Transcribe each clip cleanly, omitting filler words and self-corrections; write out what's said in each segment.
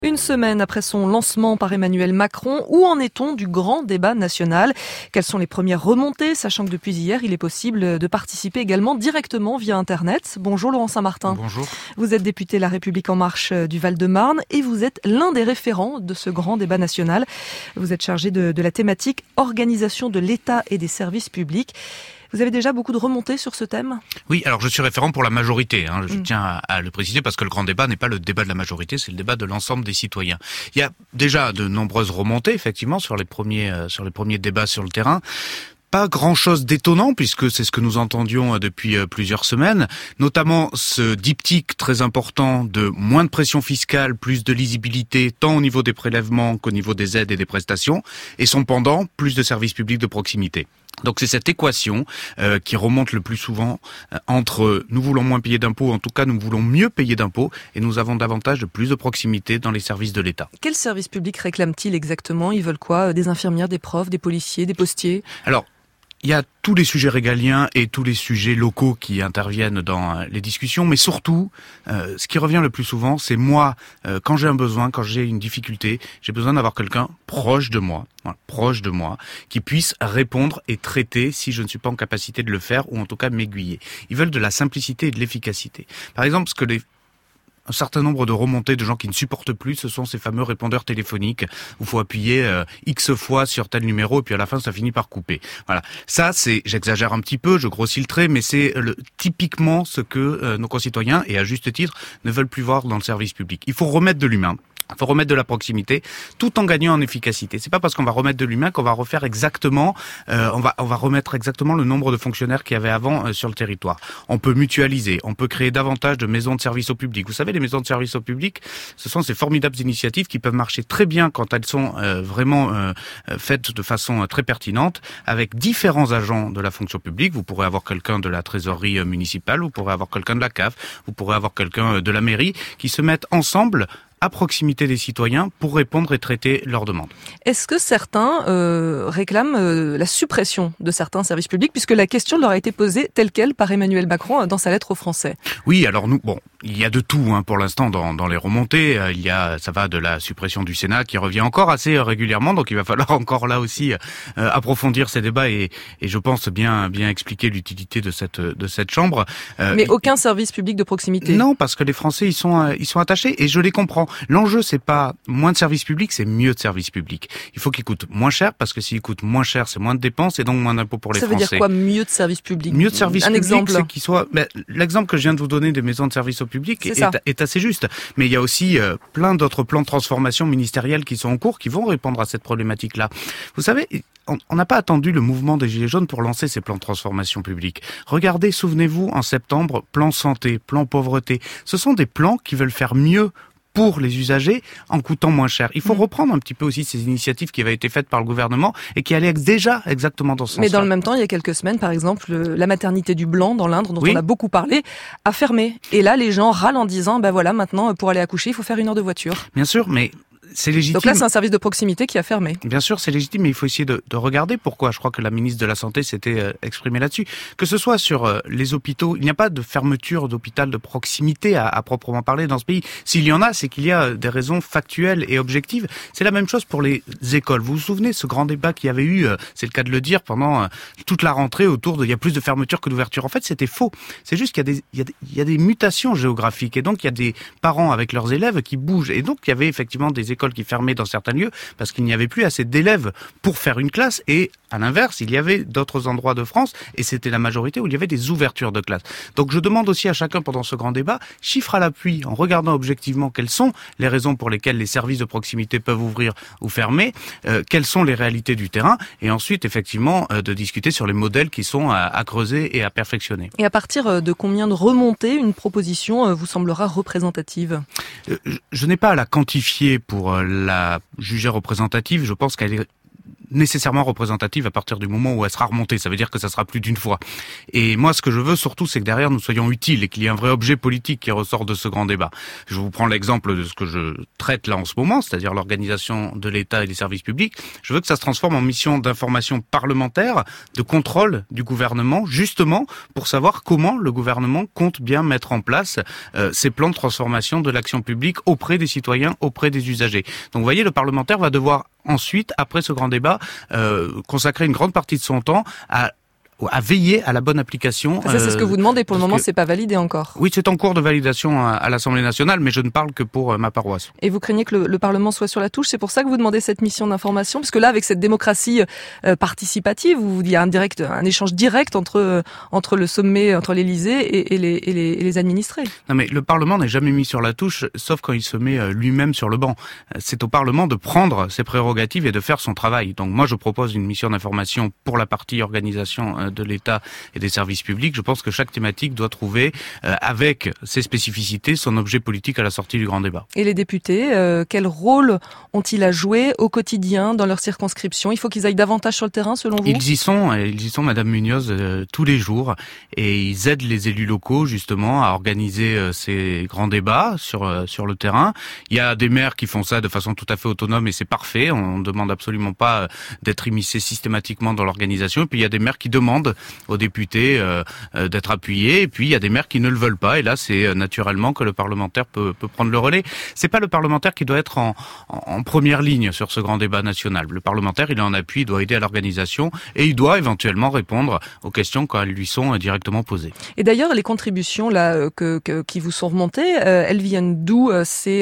Une semaine après son lancement par Emmanuel Macron, où en est-on du grand débat national? Quelles sont les premières remontées, sachant que depuis hier, il est possible de participer également directement via Internet. Bonjour Laurent Saint-Martin. Bonjour. Vous êtes député La République En Marche du Val-de-Marne et vous êtes l'un des référents de ce grand débat national. Vous êtes chargé de la thématique organisation de l'État et des services publics. Vous avez déjà beaucoup de remontées sur ce thème ? Oui, alors je suis référent pour la majorité, je tiens à le préciser parce que le grand débat n'est pas le débat de la majorité, c'est le débat de l'ensemble des citoyens. Il y a déjà de nombreuses remontées, effectivement, sur les premiers débats sur le terrain. Pas grand-chose d'étonnant puisque c'est ce que nous entendions depuis plusieurs semaines, notamment ce diptyque très important de moins de pression fiscale, plus de lisibilité, tant au niveau des prélèvements qu'au niveau des aides et des prestations, et son pendant, plus de services publics de proximité. Donc c'est cette équation qui remonte le plus souvent entre nous voulons moins payer d'impôts, en tout cas nous voulons mieux payer d'impôts et nous avons davantage de plus de proximité dans les services de l'État. Quels services publics réclament-ils exactement ? Ils veulent quoi ? Des infirmières, des profs, des policiers, des postiers ? Alors, il y a tous les sujets régaliens et tous les sujets locaux qui interviennent dans les discussions, mais surtout, ce qui revient le plus souvent, c'est moi, quand j'ai un besoin, quand j'ai une difficulté, j'ai besoin d'avoir quelqu'un proche de moi, qui puisse répondre et traiter si je ne suis pas en capacité de le faire, ou en tout cas m'aiguiller. Ils veulent de la simplicité et de l'efficacité. Par exemple, un certain nombre de remontées de gens qui ne supportent plus, ce sont ces fameux répondeurs téléphoniques où il faut appuyer X fois sur tel numéro et puis à la fin ça finit par couper. Voilà. Ça, j'exagère un petit peu, je grossis le trait, mais c'est typiquement ce que nos concitoyens, et à juste titre, ne veulent plus voir dans le service public. Il faut remettre de l'humain. Il faut remettre de la proximité, tout en gagnant en efficacité. C'est pas parce qu'on va remettre de l'humain qu'on va refaire exactement, on va remettre exactement le nombre de fonctionnaires qu'il y avait avant sur le territoire. On peut mutualiser, on peut créer davantage de maisons de service au public. Vous savez, les maisons de service au public, ce sont ces formidables initiatives qui peuvent marcher très bien quand elles sont vraiment faites de façon très pertinente, avec différents agents de la fonction publique. Vous pourrez avoir quelqu'un de la trésorerie municipale, vous pourrez avoir quelqu'un de la CAF, vous pourrez avoir quelqu'un de la mairie, qui se mettent ensemble à proximité des citoyens pour répondre et traiter leurs demandes. Est-ce que certains réclament la suppression de certains services publics, puisque la question leur a été posée telle quelle par Emmanuel Macron dans sa lettre aux Français ? Oui, alors il y a de tout pour l'instant dans les remontées. Ça va de la suppression du Sénat qui revient encore assez régulièrement, donc il va falloir encore là aussi approfondir ces débats et je pense bien expliquer l'utilité de cette chambre. Mais aucun service public de proximité ? Non, parce que les Français ils sont attachés et je les comprends. L'enjeu, c'est pas moins de services publics, c'est mieux de services publics. Il faut qu'ils coûtent moins cher, parce que s'ils coûtent moins cher, c'est moins de dépenses et donc moins d'impôts pour les Français. Ça veut dire quoi, mieux de services publics ? Mieux de services publics, exemple. c'est qu'ils soient... l'exemple que je viens de vous donner des maisons de services au public est assez juste. Mais il y a aussi plein d'autres plans de transformation ministériels qui sont en cours, qui vont répondre à cette problématique-là. Vous savez, on n'a pas attendu le mouvement des Gilets jaunes pour lancer ces plans de transformation publique. Regardez, souvenez-vous, en septembre, plan santé, plan pauvreté. Ce sont des plans qui veulent faire mieux pour les usagers en coûtant moins cher. Il faut reprendre un petit peu aussi ces initiatives qui avaient été faites par le gouvernement et qui allaient déjà exactement dans ce sens-là. Mais dans le même temps, il y a quelques semaines, par exemple, la maternité du Blanc dans l'Indre, dont on a beaucoup parlé, a fermé. Et là, les gens râlent en disant, maintenant, pour aller accoucher, il faut faire 1 heure de voiture. Bien sûr, mais c'est légitime. Donc là, c'est un service de proximité qui a fermé. Bien sûr, c'est légitime, mais il faut essayer de regarder pourquoi. Je crois que la ministre de la Santé s'était exprimée là-dessus. Que ce soit sur les hôpitaux, il n'y a pas de fermeture d'hôpital de proximité à proprement parler dans ce pays. S'il y en a, c'est qu'il y a des raisons factuelles et objectives. C'est la même chose pour les écoles. Vous vous souvenez ce grand débat qu'il y avait eu, c'est le cas de le dire, pendant toute la rentrée autour de il y a plus de fermeture que d'ouverture. En fait, c'était faux. C'est juste qu'il y a des mutations géographiques et donc il y a des parents avec leurs élèves qui bougent. Et donc il y avait effectivement des écoles qui fermaient dans certains lieux parce qu'il n'y avait plus assez d'élèves pour faire une classe et à l'inverse, il y avait d'autres endroits de France et c'était la majorité où il y avait des ouvertures de classe. Donc je demande aussi à chacun pendant ce grand débat, chiffre à l'appui, en regardant objectivement quelles sont les raisons pour lesquelles les services de proximité peuvent ouvrir ou fermer, quelles sont les réalités du terrain et ensuite effectivement de discuter sur les modèles qui sont à creuser et à perfectionner. Et à partir de combien de remontées une proposition vous semblera représentative ? Je n'ai pas à la quantifier pour la juger représentative, je pense qu'elle est nécessairement représentative à partir du moment où elle sera remontée. Ça veut dire que ça sera plus d'une fois. Et moi, ce que je veux surtout, c'est que derrière, nous soyons utiles et qu'il y ait un vrai objet politique qui ressort de ce grand débat. Je vous prends l'exemple de ce que je traite là en ce moment, c'est-à-dire l'organisation de l'État et des services publics. Je veux que ça se transforme en mission d'information parlementaire, de contrôle du gouvernement, justement pour savoir comment le gouvernement compte bien mettre en place ces plans de transformation de l'action publique auprès des citoyens, auprès des usagers. Donc vous voyez, le parlementaire va devoir ensuite, après ce grand débat, consacrer une grande partie de son temps à veiller à la bonne application. Ça, c'est ce que vous demandez. Pour le moment, c'est pas validé encore. Oui, c'est en cours de validation à l'Assemblée nationale, mais je ne parle que pour ma paroisse. Et vous craignez que le Parlement soit sur la touche. C'est pour ça que vous demandez cette mission d'information, parce que là, avec cette démocratie participative, où il y a un échange direct entre le sommet, entre l'Élysée et les administrés. Non, mais le Parlement n'est jamais mis sur la touche, sauf quand il se met lui-même sur le banc. C'est au Parlement de prendre ses prérogatives et de faire son travail. Donc moi, je propose une mission d'information pour la partie organisation de l'État et des services publics. Je pense que chaque thématique doit trouver, avec ses spécificités, son objet politique à la sortie du grand débat. Et les députés, quel rôle ont-ils à jouer au quotidien dans leur circonscription? Il faut qu'ils aillent davantage sur le terrain, selon vous? Ils y sont, Madame Munoz, tous les jours, et ils aident les élus locaux, justement, à organiser ces grands débats sur le terrain. Il y a des maires qui font ça de façon tout à fait autonome, et c'est parfait. On ne demande absolument pas d'être immiscé systématiquement dans l'organisation. Et puis il y a des maires qui demandent aux députés d'être appuyés, et puis il y a des maires qui ne le veulent pas, et là c'est naturellement que le parlementaire peut prendre le relais. C'est pas le parlementaire qui doit être en première ligne sur ce grand débat national. Le parlementaire, il est en appui, il doit aider à l'organisation, et il doit éventuellement répondre aux questions quand elles lui sont directement posées. Et d'ailleurs, les contributions là qui vous sont remontées, elles viennent d'où?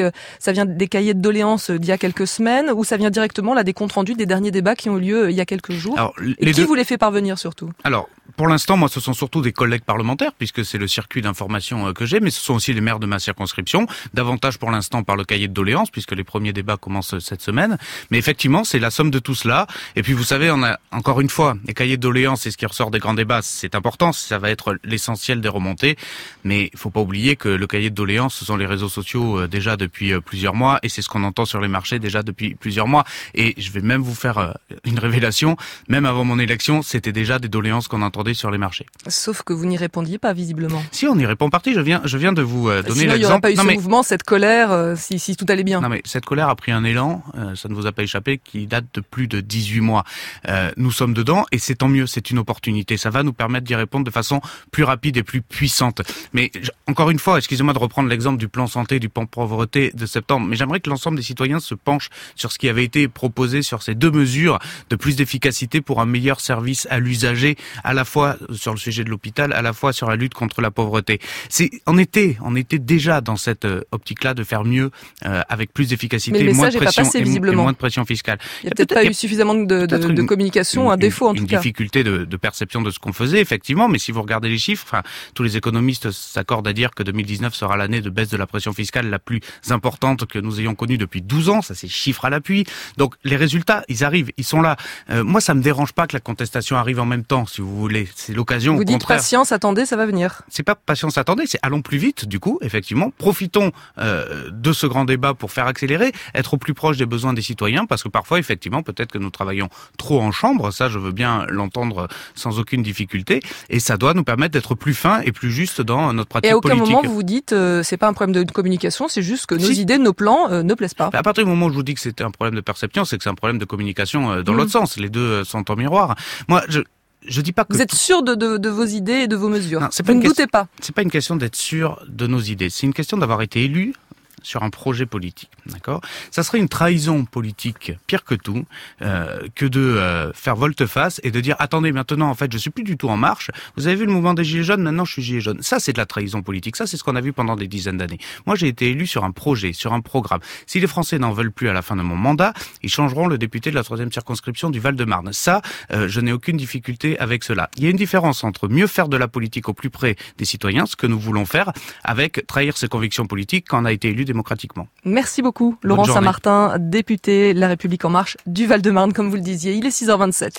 Ça vient des cahiers de doléances d'il y a quelques semaines, ou ça vient directement là des comptes rendus des derniers débats qui ont eu lieu il y a quelques jours? Alors, et qui vous les fait parvenir surtout? Alors, pour l'instant, moi, ce sont surtout des collègues parlementaires, puisque c'est le circuit d'information que j'ai, mais ce sont aussi les maires de ma circonscription, davantage pour l'instant par le cahier de doléances, puisque les premiers débats commencent cette semaine. Mais effectivement, c'est la somme de tout cela. Et puis, vous savez, on a, encore une fois, les cahiers de doléances et ce qui ressort des grands débats, c'est important, ça va être l'essentiel des remontées. Mais il faut pas oublier que le cahier de doléances, ce sont les réseaux sociaux déjà depuis plusieurs mois, et c'est ce qu'on entend sur les marchés déjà depuis plusieurs mois. Et je vais même vous faire une révélation, même avant mon élection, c'était déjà des doléances qu'on entendait sur les marchés. Sauf que vous n'y répondiez pas, visiblement. Si, on y répond partie. Je viens de vous donner l'exemple. Sinon, il n'y aurait pas eu ce mouvement, cette colère, si tout allait bien. Non, mais cette colère a pris un élan, ça ne vous a pas échappé, qui date de plus de 18 mois. Nous sommes dedans, et c'est tant mieux, c'est une opportunité. Ça va nous permettre d'y répondre de façon plus rapide et plus puissante. Mais, encore une fois, excusez-moi de reprendre l'exemple du plan santé, du plan pauvreté de septembre, mais j'aimerais que l'ensemble des citoyens se penchent sur ce qui avait été proposé sur ces deux mesures de plus d'efficacité pour un meilleur service à l'usager, à la fois sur le sujet de l'hôpital, à la fois sur la lutte contre la pauvreté. On était déjà dans cette optique-là de faire mieux avec plus d'efficacité, moins de pression et moins de pression fiscale. Il n'y a peut-être pas eu suffisamment de communication, un défaut en tout cas. Une difficulté de perception de ce qu'on faisait, effectivement, mais si vous regardez les chiffres, tous les économistes s'accordent à dire que 2019 sera l'année de baisse de la pression fiscale la plus importante que nous ayons connue depuis 12 ans, ça c'est chiffre à l'appui. Donc les résultats, ils arrivent, ils sont là. Moi, ça me dérange pas que la contestation arrive en même temps, si vous voulez. C'est l'occasion. Vous dites patience, attendez, ça va venir. C'est pas patience, attendez, c'est allons plus vite, du coup, effectivement. Profitons de ce grand débat pour faire accélérer, être au plus proche des besoins des citoyens, parce que parfois, effectivement, peut-être que nous travaillons trop en chambre, ça je veux bien l'entendre sans aucune difficulté, et ça doit nous permettre d'être plus fins et plus justes dans notre pratique politique. Et à aucun moment vous vous dites, c'est pas un problème de communication, c'est juste que nos idées, nos plans ne plaisent pas. À partir du moment où je vous dis que c'était un problème de perception, c'est que c'est un problème de communication dans l'autre sens. Les deux sont en miroir. Moi, je dis pas que... Vous êtes sûr de vos idées et de vos mesures. Non, vous ne doutez pas. C'est pas une question d'être sûr de nos idées. C'est une question d'avoir été élu sur un projet politique, d'accord ? Ça serait une trahison politique, pire que tout, que de faire volte-face et de dire « Attendez, maintenant, en fait, je suis plus du tout en marche. Vous avez vu le mouvement des Gilets jaunes, maintenant je suis Gilet jaune. » Ça, c'est de la trahison politique. Ça, c'est ce qu'on a vu pendant des dizaines d'années. Moi, j'ai été élu sur un projet, sur un programme. Si les Français n'en veulent plus à la fin de mon mandat, ils changeront le député de la 3e circonscription du Val-de-Marne. Ça, je n'ai aucune difficulté avec cela. Il y a une différence entre mieux faire de la politique au plus près des citoyens, ce que nous voulons faire, avec trahir ses convictions politiques quand on a été élu démocratiquement. Merci beaucoup, Laurent Saint-Martin, député La République En Marche du Val-de-Marne, comme vous le disiez. Il est 6h27.